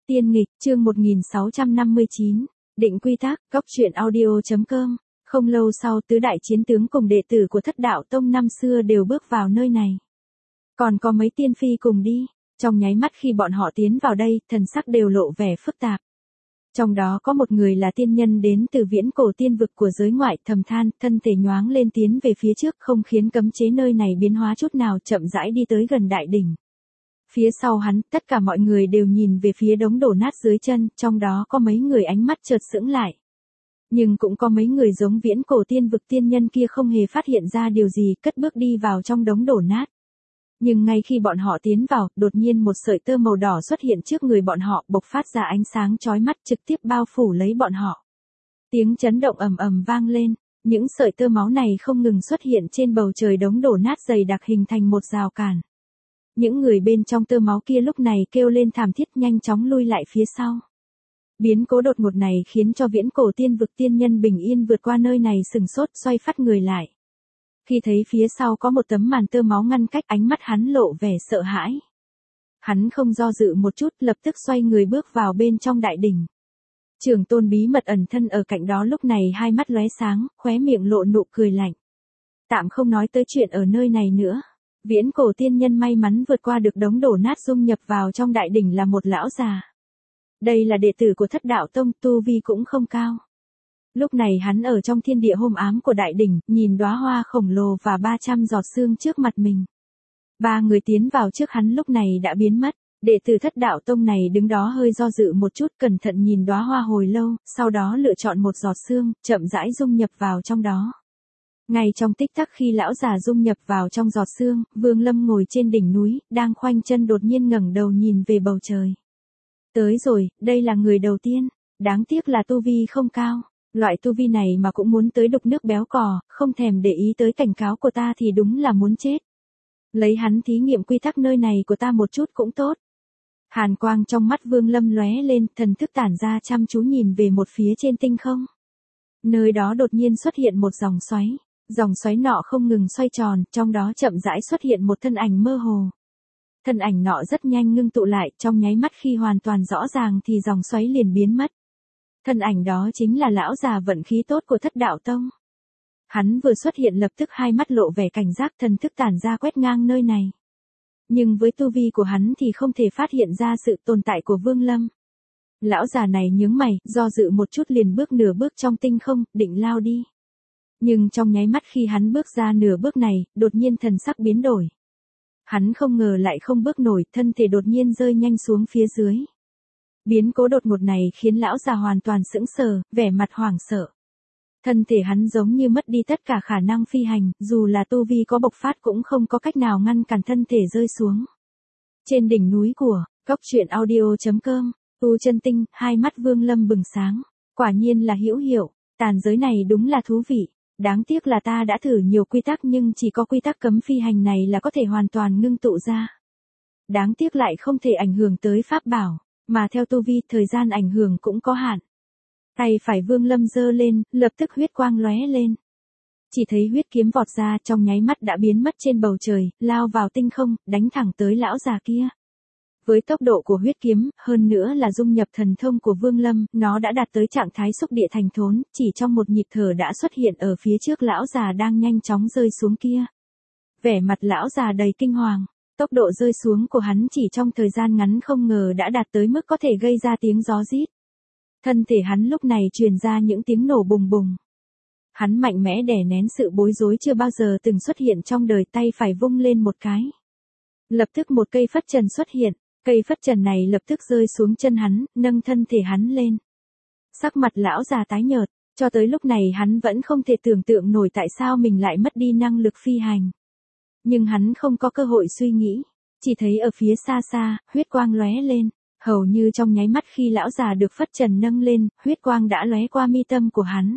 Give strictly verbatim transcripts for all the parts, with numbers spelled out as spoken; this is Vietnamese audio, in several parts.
Tiên nghịch, chương một nghìn sáu trăm năm mươi chín, định quy tắc, góc truyện audio.com. Không lâu sau tứ đại chiến tướng cùng đệ tử của Thất Đạo Tông năm xưa đều bước vào nơi này. Còn có mấy tiên phi cùng đi, trong nháy mắt khi bọn họ tiến vào đây, thần sắc đều lộ vẻ phức tạp. Trong đó có một người là tiên nhân đến từ viễn cổ tiên vực của giới ngoại, thầm than, thân thể nhoáng lên tiến về phía trước, không khiến cấm chế nơi này biến hóa chút nào, chậm rãi đi tới gần đại đỉnh. Phía sau hắn, tất cả mọi người đều nhìn về phía đống đổ nát dưới chân, trong đó có mấy người ánh mắt chợt sững lại. Nhưng cũng có mấy người giống viễn cổ tiên vực tiên nhân kia không hề phát hiện ra điều gì, cất bước đi vào trong đống đổ nát. Nhưng ngay khi bọn họ tiến vào, đột nhiên một sợi tơ màu đỏ xuất hiện trước người bọn họ, bộc phát ra ánh sáng chói mắt trực tiếp bao phủ lấy bọn họ. Tiếng chấn động ầm ầm vang lên, những sợi tơ máu này không ngừng xuất hiện trên bầu trời đống đổ nát dày đặc hình thành một rào cản. Những người bên trong tơ máu kia lúc này kêu lên thảm thiết nhanh chóng lui lại phía sau. Biến cố đột ngột này khiến cho viễn cổ tiên vực tiên nhân bình yên vượt qua nơi này sừng sốt xoay phát người lại. Khi thấy phía sau có một tấm màn tơ máu ngăn cách, ánh mắt hắn lộ vẻ sợ hãi. Hắn không do dự một chút, lập tức xoay người bước vào bên trong đại đỉnh. Trường Tôn bí mật ẩn thân ở cạnh đó lúc này hai mắt lóe sáng, khóe miệng lộ nụ cười lạnh. Tạm không nói tới chuyện ở nơi này nữa. Viễn cổ tiên nhân may mắn vượt qua được đống đổ nát dung nhập vào trong đại đỉnh là một lão già. Đây là đệ tử của Thất Đạo Tông, tu vi cũng không cao. Lúc này hắn ở trong thiên địa hôn ám của đại đỉnh, nhìn đóa hoa khổng lồ và ba trăm giọt sương trước mặt mình. Ba người tiến vào trước hắn lúc này đã biến mất, đệ tử Thất Đạo Tông này đứng đó hơi do dự một chút, cẩn thận nhìn đóa hoa hồi lâu, sau đó lựa chọn một giọt sương, chậm rãi dung nhập vào trong đó. Ngay trong tích tắc khi lão già dung nhập vào trong giọt sương, Vương Lâm ngồi trên đỉnh núi, đang khoanh chân đột nhiên ngẩng đầu nhìn về bầu trời. Tới rồi, đây là người đầu tiên, đáng tiếc là tu vi không cao. Loại tu vi này mà cũng muốn tới đục nước béo cò, không thèm để ý tới cảnh cáo của ta thì đúng là muốn chết. Lấy hắn thí nghiệm quy tắc nơi này của ta một chút cũng tốt. Hàn quang trong mắt Vương Lâm lóe lên, thần thức tản ra chăm chú nhìn về một phía trên tinh không. Nơi đó đột nhiên xuất hiện một dòng xoáy. Dòng xoáy nọ không ngừng xoay tròn, trong đó chậm rãi xuất hiện một thân ảnh mơ hồ. Thân ảnh nọ rất nhanh ngưng tụ lại, trong nháy mắt khi hoàn toàn rõ ràng thì dòng xoáy liền biến mất. Thân ảnh đó chính là lão già vận khí tốt của Thất Đạo Tông. Hắn vừa xuất hiện lập tức hai mắt lộ vẻ cảnh giác, thần thức tản ra quét ngang nơi này. Nhưng với tu vi của hắn thì không thể phát hiện ra sự tồn tại của Vương Lâm. Lão già này nhướng mày, do dự một chút liền bước nửa bước trong tinh không, định lao đi. Nhưng trong nháy mắt khi hắn bước ra nửa bước này, đột nhiên thần sắc biến đổi. Hắn không ngờ lại không bước nổi, thân thể đột nhiên rơi nhanh xuống phía dưới. Biến cố đột ngột này khiến lão già hoàn toàn sững sờ, vẻ mặt hoảng sợ. Thân thể hắn giống như mất đi tất cả khả năng phi hành, dù là tu vi có bộc phát cũng không có cách nào ngăn cản thân thể rơi xuống. Trên đỉnh núi của, góc truyện audio.com, Tu Chân Tinh, hai mắt Vương Lâm bừng sáng. Quả nhiên là hữu hiệu, tàn giới này đúng là thú vị. Đáng tiếc là ta đã thử nhiều quy tắc nhưng chỉ có quy tắc cấm phi hành này là có thể hoàn toàn ngưng tụ ra. Đáng tiếc lại không thể ảnh hưởng tới pháp bảo, mà theo tu vi thời gian ảnh hưởng cũng có hạn. Tay phải Vương Lâm giơ lên, lập tức huyết quang lóe lên. Chỉ thấy huyết kiếm vọt ra trong nháy mắt đã biến mất trên bầu trời, lao vào tinh không, đánh thẳng tới lão già kia. Với tốc độ của huyết kiếm, hơn nữa là dung nhập thần thông của Vương Lâm, nó đã đạt tới trạng thái xúc địa thành thốn, chỉ trong một nhịp thở đã xuất hiện ở phía trước lão già đang nhanh chóng rơi xuống kia. Vẻ mặt lão già đầy kinh hoàng, tốc độ rơi xuống của hắn chỉ trong thời gian ngắn không ngờ đã đạt tới mức có thể gây ra tiếng gió rít. Thân thể hắn lúc này truyền ra những tiếng nổ bùng bùng. Hắn mạnh mẽ đè nén sự bối rối chưa bao giờ từng xuất hiện trong đời, tay phải vung lên một cái. Lập tức một cây phất trần xuất hiện. Cây phất trần này lập tức rơi xuống chân hắn, nâng thân thể hắn lên. Sắc mặt lão già tái nhợt, cho tới lúc này hắn vẫn không thể tưởng tượng nổi tại sao mình lại mất đi năng lực phi hành. Nhưng hắn không có cơ hội suy nghĩ, chỉ thấy ở phía xa xa, huyết quang lóe lên, hầu như trong nháy mắt khi lão già được phất trần nâng lên, huyết quang đã lóe qua mi tâm của hắn.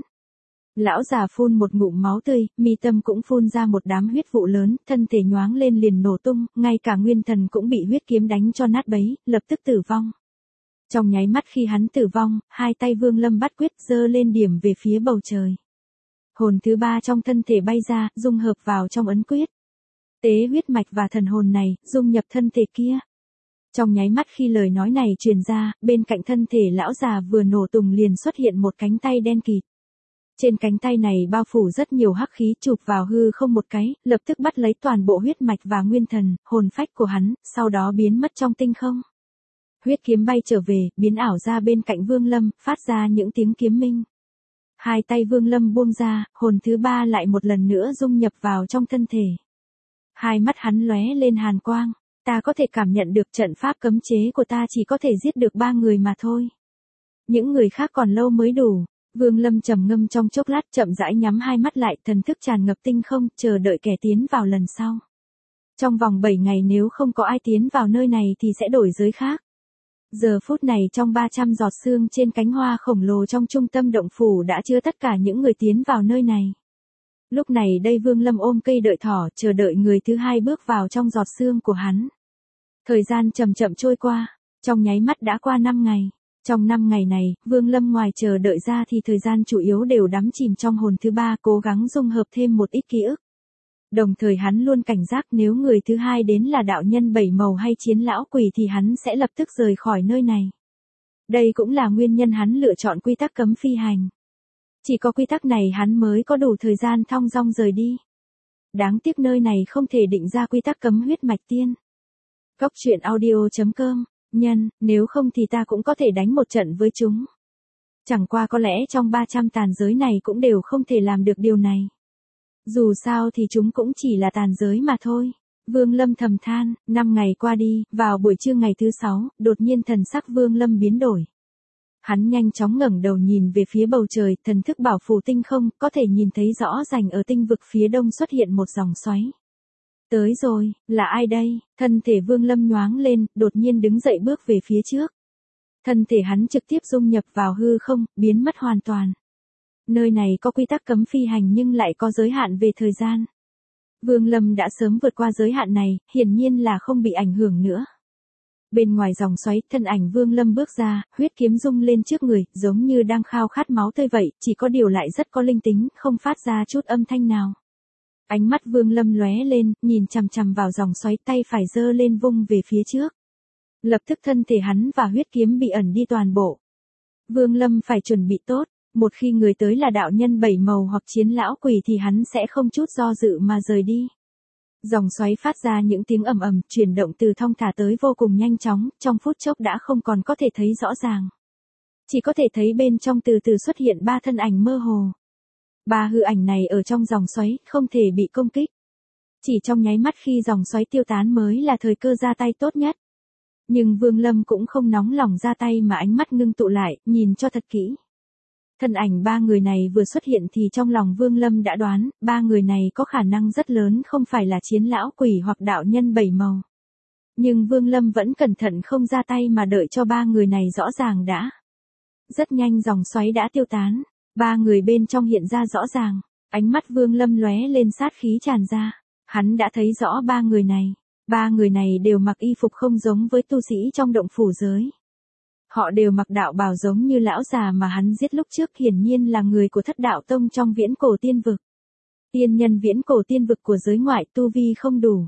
Lão già phun một ngụm máu tươi, mi tâm cũng phun ra một đám huyết vụ lớn, thân thể nhoáng lên liền nổ tung, ngay cả nguyên thần cũng bị huyết kiếm đánh cho nát bấy, lập tức tử vong. Trong nháy mắt khi hắn tử vong, hai tay Vương Lâm bắt quyết giơ lên điểm về phía bầu trời. Hồn thứ ba trong thân thể bay ra, dung hợp vào trong ấn quyết. Tế huyết mạch và thần hồn này, dung nhập thân thể kia. Trong nháy mắt khi lời nói này truyền ra, bên cạnh thân thể lão già vừa nổ tung liền xuất hiện một cánh tay đen kịt. Trên cánh tay này bao phủ rất nhiều hắc khí chụp vào hư không một cái, lập tức bắt lấy toàn bộ huyết mạch và nguyên thần, hồn phách của hắn, sau đó biến mất trong tinh không. Huyết kiếm bay trở về, biến ảo ra bên cạnh Vương Lâm, phát ra những tiếng kiếm minh. Hai tay Vương Lâm buông ra, hồn thứ ba lại một lần nữa dung nhập vào trong thân thể. Hai mắt hắn lóe lên hàn quang, ta có thể cảm nhận được trận pháp cấm chế của ta chỉ có thể giết được ba người mà thôi. Những người khác còn lâu mới đủ. Vương Lâm trầm ngâm trong chốc lát, chậm rãi nhắm hai mắt lại, thần thức tràn ngập tinh không, chờ đợi kẻ tiến vào lần sau. Trong vòng bảy ngày nếu không có ai tiến vào nơi này thì sẽ đổi giới khác. Giờ phút này trong ba trăm giọt sương trên cánh hoa khổng lồ trong trung tâm động phủ đã chứa tất cả những người tiến vào nơi này. Lúc này đây Vương Lâm ôm cây đợi thỏ, chờ đợi người thứ hai bước vào trong giọt sương của hắn. Thời gian chậm chậm trôi qua, trong nháy mắt đã qua năm ngày. Trong năm ngày này, Vương Lâm ngoài chờ đợi ra thì thời gian chủ yếu đều đắm chìm trong hồn thứ ba, cố gắng dung hợp thêm một ít ký ức. Đồng thời hắn luôn cảnh giác nếu người thứ hai đến là đạo nhân bảy màu hay chiến lão quỷ thì hắn sẽ lập tức rời khỏi nơi này. Đây cũng là nguyên nhân hắn lựa chọn quy tắc cấm phi hành. Chỉ có quy tắc này hắn mới có đủ thời gian thong dong rời đi. Đáng tiếc nơi này không thể định ra quy tắc cấm huyết mạch tiên. Cốc truyện audio chấm com Nhân, nếu không thì ta cũng có thể đánh một trận với chúng. Chẳng qua có lẽ trong ba trăm tàn giới này cũng đều không thể làm được điều này. Dù sao thì chúng cũng chỉ là tàn giới mà thôi. Vương Lâm thầm than, năm ngày qua đi, vào buổi trưa ngày thứ sáu, đột nhiên thần sắc Vương Lâm biến đổi. Hắn nhanh chóng ngẩng đầu nhìn về phía bầu trời, thần thức bảo phủ tinh không, có thể nhìn thấy rõ ràng ở tinh vực phía đông xuất hiện một dòng xoáy. Tới rồi, là ai đây? Thân thể Vương Lâm nhoáng lên, đột nhiên đứng dậy bước về phía trước. Thân thể hắn trực tiếp dung nhập vào hư không, biến mất hoàn toàn. Nơi này có quy tắc cấm phi hành nhưng lại có giới hạn về thời gian. Vương Lâm đã sớm vượt qua giới hạn này, hiển nhiên là không bị ảnh hưởng nữa. Bên ngoài dòng xoáy, thân ảnh Vương Lâm bước ra, huyết kiếm rung lên trước người, giống như đang khao khát máu tươi vậy, chỉ có điều lại rất có linh tính, không phát ra chút âm thanh nào. Ánh mắt Vương Lâm lóe lên, nhìn chằm chằm vào dòng xoáy, tay phải giơ lên vung về phía trước. Lập tức thân thể hắn và huyết kiếm bị ẩn đi toàn bộ. Vương Lâm phải chuẩn bị tốt, một khi người tới là đạo nhân bảy màu hoặc chiến lão quỷ thì hắn sẽ không chút do dự mà rời đi. Dòng xoáy phát ra những tiếng ầm ầm, chuyển động từ thong thả tới vô cùng nhanh chóng, trong phút chốc đã không còn có thể thấy rõ ràng. Chỉ có thể thấy bên trong từ từ xuất hiện ba thân ảnh mơ hồ. Ba hư ảnh này ở trong dòng xoáy, không thể bị công kích. Chỉ trong nháy mắt khi dòng xoáy tiêu tán mới là thời cơ ra tay tốt nhất. Nhưng Vương Lâm cũng không nóng lòng ra tay mà ánh mắt ngưng tụ lại, nhìn cho thật kỹ. Thân ảnh ba người này vừa xuất hiện thì trong lòng Vương Lâm đã đoán, ba người này có khả năng rất lớn không phải là chiến lão quỷ hoặc đạo nhân bảy màu. Nhưng Vương Lâm vẫn cẩn thận không ra tay mà đợi cho ba người này rõ ràng đã. Rất nhanh dòng xoáy đã tiêu tán, ba người bên trong hiện ra rõ ràng, ánh mắt Vương Lâm lóe lên sát khí tràn ra. Hắn đã thấy rõ ba người này, ba người này đều mặc y phục không giống với tu sĩ trong động phủ giới. Họ đều mặc đạo bào giống như lão già mà hắn giết lúc trước, hiển nhiên là người của Thất Đạo Tông trong viễn cổ tiên vực. Tiên nhân viễn cổ tiên vực của giới ngoại tu vi không đủ.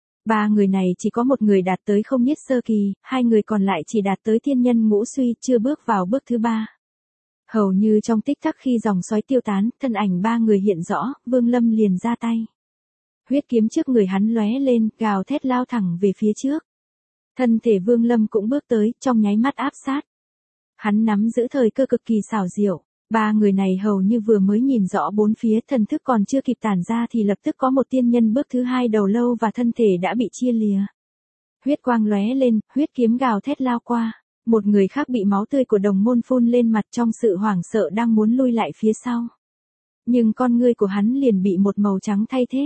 Ba người này chỉ có một người đạt tới không niết sơ kỳ, hai người còn lại chỉ đạt tới tiên nhân ngũ suy, chưa bước vào bước thứ ba. Hầu như trong tích tắc khi dòng xoáy tiêu tán, thân ảnh ba người hiện rõ, Vương Lâm liền ra tay. Huyết kiếm trước người hắn lóe lên, gào thét lao thẳng về phía trước. Thân thể Vương Lâm cũng bước tới, trong nháy mắt áp sát. Hắn nắm giữ thời cơ cực kỳ xảo diệu. Ba người này hầu như vừa mới nhìn rõ bốn phía, thần thức còn chưa kịp tản ra thì lập tức có một tiên nhân bước thứ hai đầu lâu và thân thể đã bị chia lìa. Huyết quang lóe lên, huyết kiếm gào thét lao qua. Một người khác bị máu tươi của đồng môn phun lên mặt trong sự hoảng sợ đang muốn lui lại phía sau. Nhưng con ngươi của hắn liền bị một màu trắng thay thế.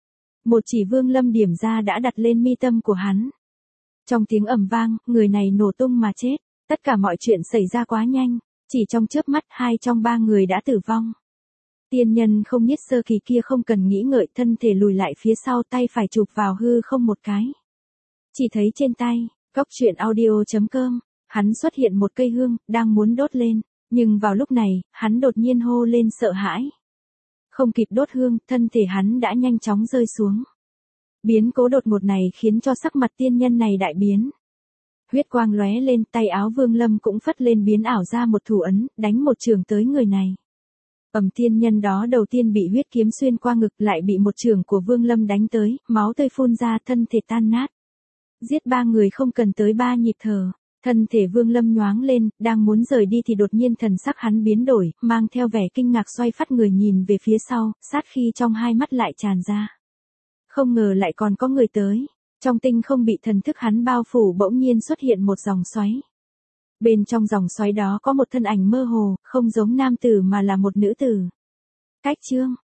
Một chỉ Vương Lâm điểm ra đã đặt lên mi tâm của hắn. Trong tiếng ầm vang, người này nổ tung mà chết. Tất cả mọi chuyện xảy ra quá nhanh. Chỉ trong chớp mắt hai trong ba người đã tử vong. Tiên nhân không niết sơ kỳ kia không cần nghĩ ngợi, thân thể lùi lại phía sau, tay phải chụp vào hư không một cái. Chỉ thấy trên tay, cốc truyện audio chấm com, hắn xuất hiện một cây hương, đang muốn đốt lên. Nhưng vào lúc này, hắn đột nhiên hô lên sợ hãi. Không kịp đốt hương, thân thể hắn đã nhanh chóng rơi xuống. Biến cố đột ngột này khiến cho sắc mặt tiên nhân này đại biến. Huyết quang lóe lên, tay áo Vương Lâm cũng phất lên biến ảo ra một thủ ấn, đánh một trường tới người này. Ầm, tiên nhân đó đầu tiên bị huyết kiếm xuyên qua ngực, lại bị một trường của Vương Lâm đánh tới, máu tươi phun ra, thân thể tan nát. Giết ba người không cần tới ba nhịp thở. Thân thể Vương Lâm nhoáng lên, đang muốn rời đi thì đột nhiên thần sắc hắn biến đổi, mang theo vẻ kinh ngạc xoay phát người nhìn về phía sau, sát khí trong hai mắt lại tràn ra. Không ngờ lại còn có người tới. Trong tinh không bị thần thức hắn bao phủ bỗng nhiên xuất hiện một dòng xoáy. Bên trong dòng xoáy đó có một thân ảnh mơ hồ, không giống nam tử mà là một nữ tử. Cách chương